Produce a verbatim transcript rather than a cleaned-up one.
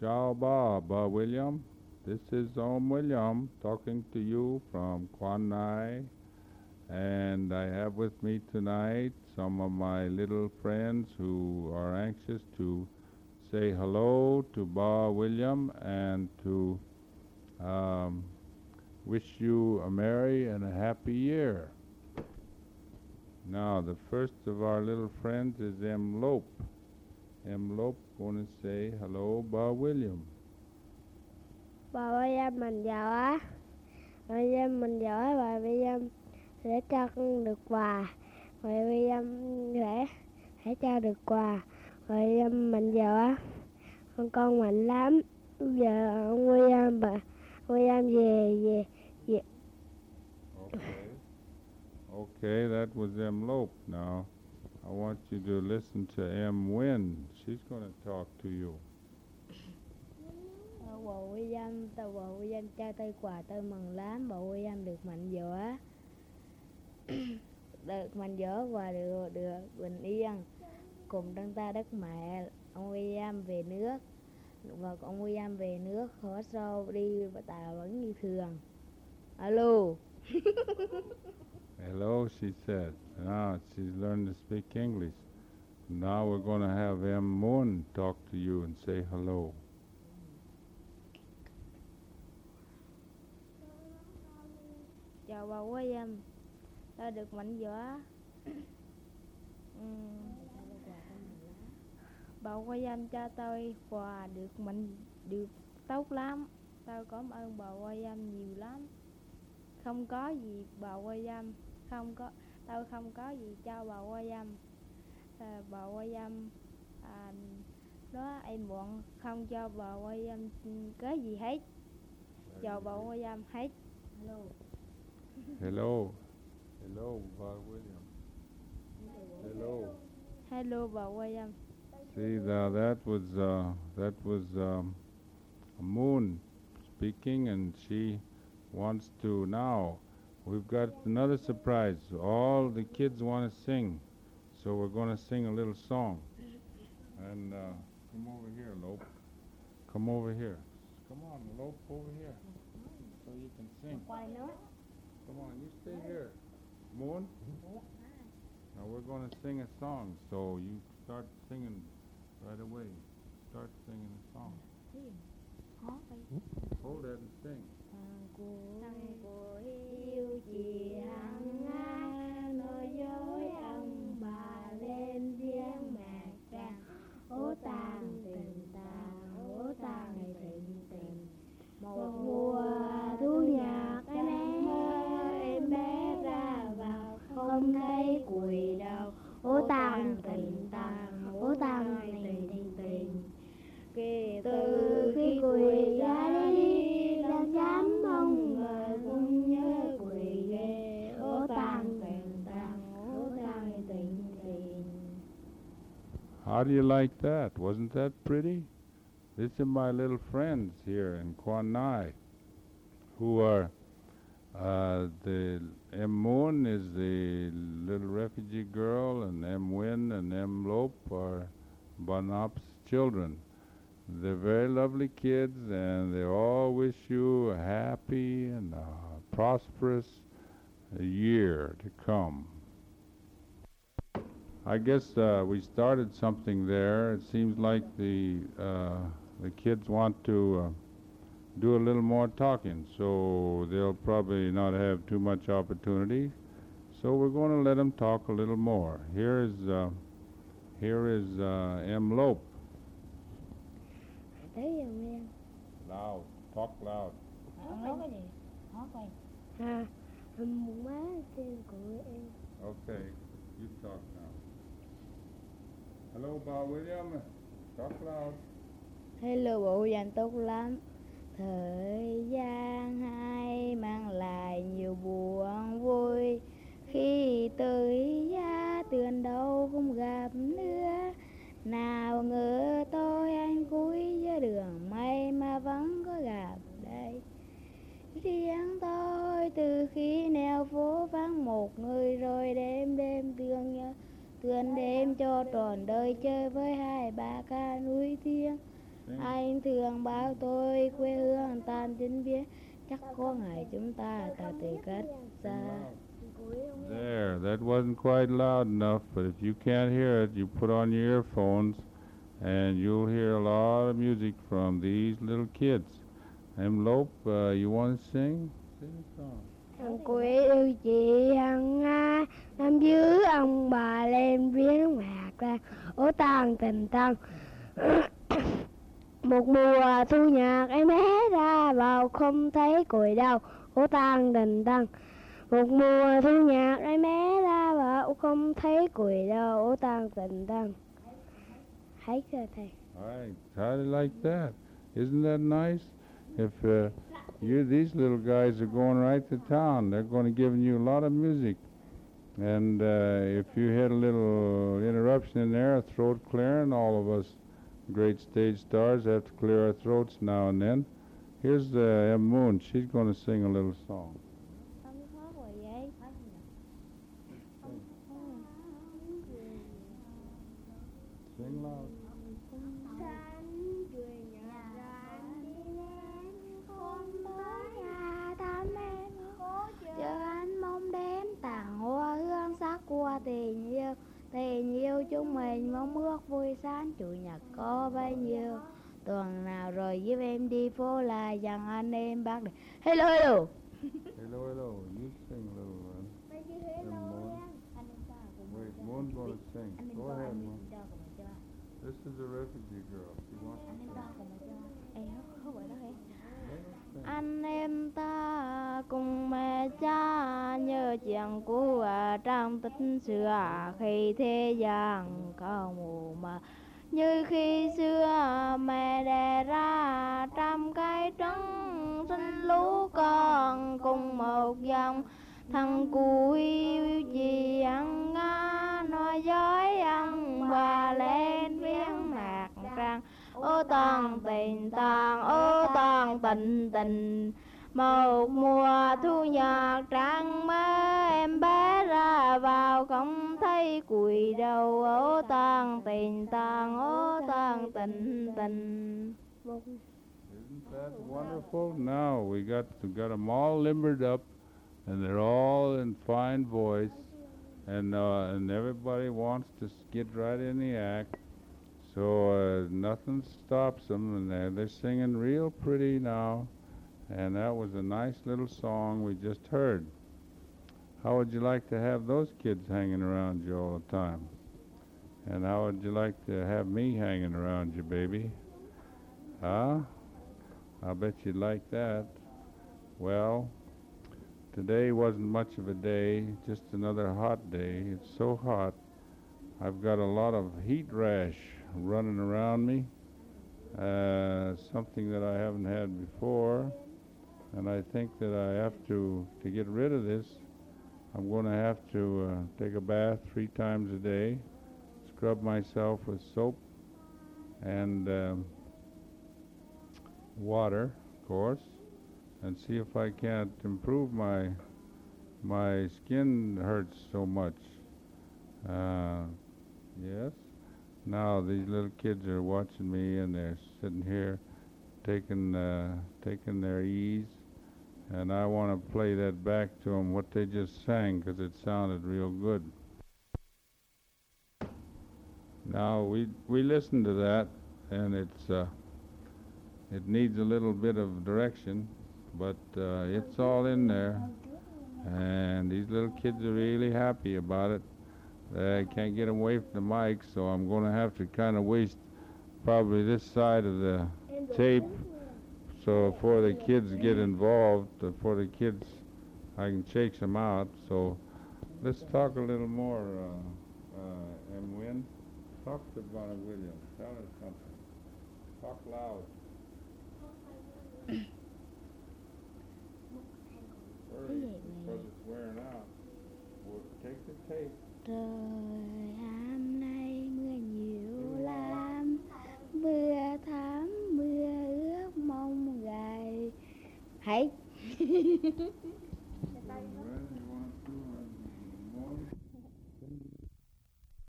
Ciao Ba, Ba William. This is Om William talking to you from Quan Nai. And I have with me tonight some of my little friends who are anxious to say hello to Ba William and to um, wish you a merry and a happy year. Now, the first of our little friends is M. Lope. M. Lope want to say hello, Ba William. Bà William mình giỏi. Bà William mình giỏi. Bà William sẽ cho con được quà. Bà William sẽ sẽ cho được quà. Bà William mình giỏi. Con con mạnh lắm. Giờ ông William bà William về về về. Okay. Okay, that was M. Lope. Now, I want you to listen to M. Wynn. She's going to talk to you. Bà William, bà William cho tôi quà tôi mừng lắm. Bà William được mạnh giỏi. Được mạnh giỏi và được được bình yên cùng trong ta đất mẹ. Ông William về nước và ông William về nước khỏi sau đi và tàu vẫn như thường. Alo. Hello, she said. Now she's learned to speak English. Now we're going to have M. Moon talk to you and say hello. Chào bà William, tôi được mạnh giỏi. Bà William cho tôi quà được mạnh được tốt lắm. Tôi cảm ơn bà William nhiều lắm. Không có gì bà William, không có tôi không có gì cho bà William. À, bà William à, đó em muốn không cho bà William cái gì hết. Chào bà William hết. Hello. Hello. Hello, Ba William. Hello. Hello, bà William. See, now that was uh, that was um, Moon speaking, and she wants to now. We've got another surprise. All the kids want to sing, so we're going to sing a little song. And uh, come over here, Lope. Come over here. Come on, Lope, over here, so you can sing. Come on, you stay here. Moon? Now we're going to sing a song, so you start singing right away. Start singing a song. Hold it and sing. Thằng của yêu chị hằng ai nói dối ông bà lên giếng mạc trăng. Ố tàn tình tàn, ố tàn tình tình. Một mùa thu nhạc cái nắng em bé ra vào không thấy quỳ đâu. Ố tàn tình tàn, ố tàn tình tình tình. Kể từ khi quỳ ra đi đã dám mong người cũng nhớ quỳ ghê. Ố tàn tình tàn, ố tàn tình tình. How do you like that? Wasn't that pretty? These are my little friends here in Quan Nai, who are uh, the M. Moon is the little refugee girl, and M. Wynn and M. Lope are Banap's children. They're very lovely kids, and they all wish you a happy and a prosperous year to come. I guess uh, we started something there. It seems like the uh, the kids want to uh, do a little more talking, so they'll probably not have too much opportunity. So we're going to let them talk a little more. Here is uh, here is uh, M. Lope. Loud. Talk loud. Nói cái gì? Nói coi. À, má tên của em. Okay, you talk now. Hello, Ba William. Talk loud. Hello, bộ dàn tốt lắm. Thời gian hay mang lại nhiều buồn vui. Khi tới giá tường đâu không gặp nữa. Nào ngờ tôi anh cuối giữa đường mây mà vẫn có gặp đây. Riêng tôi từ khi neo phố vắng một người rồi đêm đêm thương nhớ. Tuần đêm cho tròn đời chơi với hai bà ca núi tiếng. Anh thường đang bảo tôi quê hương tan chính biến, chắc có ngày chúng ta ta từ cách xa. There, that wasn't quite loud enough, but if you can't hear it, you put on your earphones and you'll hear a lot of music from these little kids. Em Lope, uh, you want to sing? Sing a song. Thằng quê yêu chị hằng nga, năm dưới ông bà lên viếng mạc ra, ố tang tình tăng. Một mùa thu nhạc em bé ra vào không thấy cội đâu, ố tang tình tăng. Một mùa thu nhạc em bé ra vào không thấy cội đâu, ố tang tình tăng. Thấy chưa thầy? Right, how do you like that? Isn't that nice? If uh, you, these little guys are going right to town, they're going to give you a lot of music. And uh, if you had a little interruption in there, a throat clearing, all of us great stage stars have to clear our throats now and then. Here's uh, Em Moon. She's going to sing a little song. Sing loud. Chờ anh mong đến tàn hoa hương sắc qua tình yêu, tình yêu chúng mình mong ước vui sáng chủ nhật có bấy nhiêu. Tuần nào rồi giúp em đi phố là dặn anh em bác này. Hello hello. Hello hello. You sing a little one. Em Moon. Wait, Moon's going to sing. Go ahead, Moon. This is a refugee girl. She wants to sing. Anh em ta cùng mẹ cha nhớ chuyện cũ ở trong tích xưa, khi thế gian có mù mờ. Như khi xưa mẹ đẻ ra trăm cái trứng, sinh lũ con cùng một dòng. Thằng cu yêu chị ăn ngá, nói dối ông bà lên viếng mạc trăng. Ô tàn tình tàn, ô tàn tình tình. Một mùa thu nhạc trăng mơ, em bé ra vào không thấy cùi đầu. Ô tàn tình tàn, ô tàn tình tình. Isn't that wonderful? Now we got we got them all limbered up, and they're all in fine voice, and uh, and everybody wants to get right in the act. So uh, nothing stops them, and they're, they're singing real pretty now. And that was a nice little song we just heard. How would you like to have those kids hanging around you all the time? And how would you like to have me hanging around you, baby? Huh? I bet you'd like that. Well, today wasn't much of a day, just another hot day. It's so hot. I've got a lot of heat rash running around me, uh, something that I haven't had before. And I think that I have to, to get rid of this, I'm going to have to uh, take a bath three times a day, scrub myself with soap and um, water, of course, and see if I can't improve my, my skin hurts so much. Uh, yes. Now these little kids are watching me and they're sitting here taking, uh, taking their ease. And I want to play that back to them, what they just sang, because it sounded real good. Now, we we listened to that, and it's uh, it needs a little bit of direction, but uh, it's all in there. And these little kids are really happy about it. They can't get away from the mic, so I'm going to have to kind of waste probably this side of the tape. So before the kids get involved, before the kids, I can chase them out. So let's talk a little more, uh, uh, M. Wynn. Talk to Bonnie Williams. Tell her something. Talk loud. Hurry, because it's wearing out. We'll take the tape. Trời hôm nay mưa nhiều lắm, mưa thắm mưa ướt mong gầy. Hãy